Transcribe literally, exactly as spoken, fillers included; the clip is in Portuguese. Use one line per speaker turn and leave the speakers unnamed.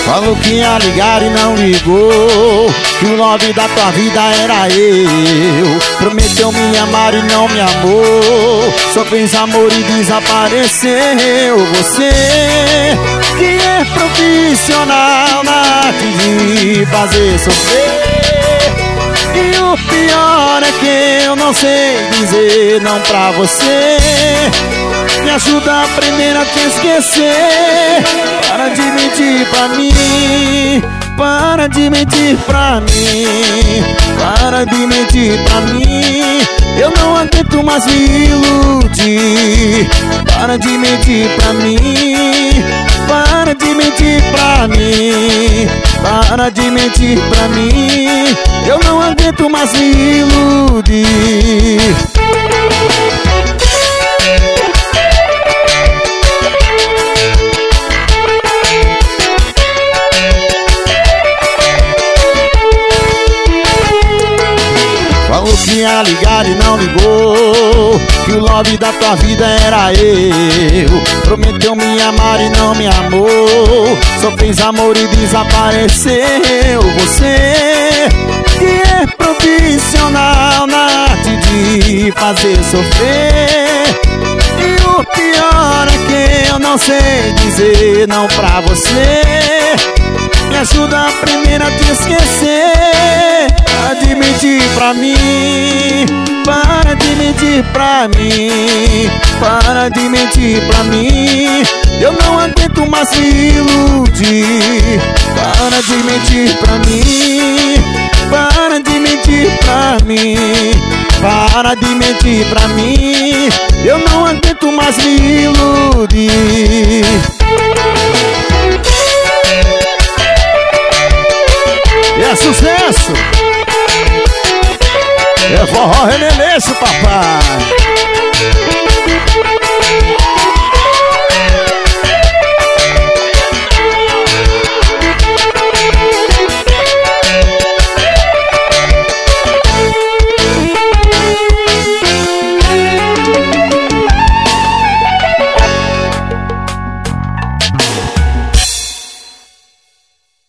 Falou que ia ligar e não ligou, que o love da tua vida era eu. Prometeu me amar e não me amou, só fez amor e desapareceu. Você que é profissional na arte de fazer sofrer, e o pior é que eu não sei dizer não pra você. Me ajuda a aprender a te esquecer. Para de mentir pra mim, para de mentir pra mim, para de mentir pra mim. Eu não aguento mais me iludir. Para de mentir pra mim, para de mentir pra mim, para de mentir pra mim. Eu não aguento mais me iludir. Falou que ia ligar e não ligou, que o love da tua vida era eu. Prometeu me amar e não me amou, só fez amor e desapareceu. Você que é profissional na arte de fazer sofrer, e o pior é que eu não sei dizer não pra você. Me ajuda a aprender a te esquecer. Para de mentir pra mim, para de mentir pra mim, para de mentir pra mim. Eu não aguento mais me iludir. Para de mentir pra mim, para de mentir pra mim, para de mentir pra mim. Eu não aguento mais me iludir. É sucesso! É forró, Renê!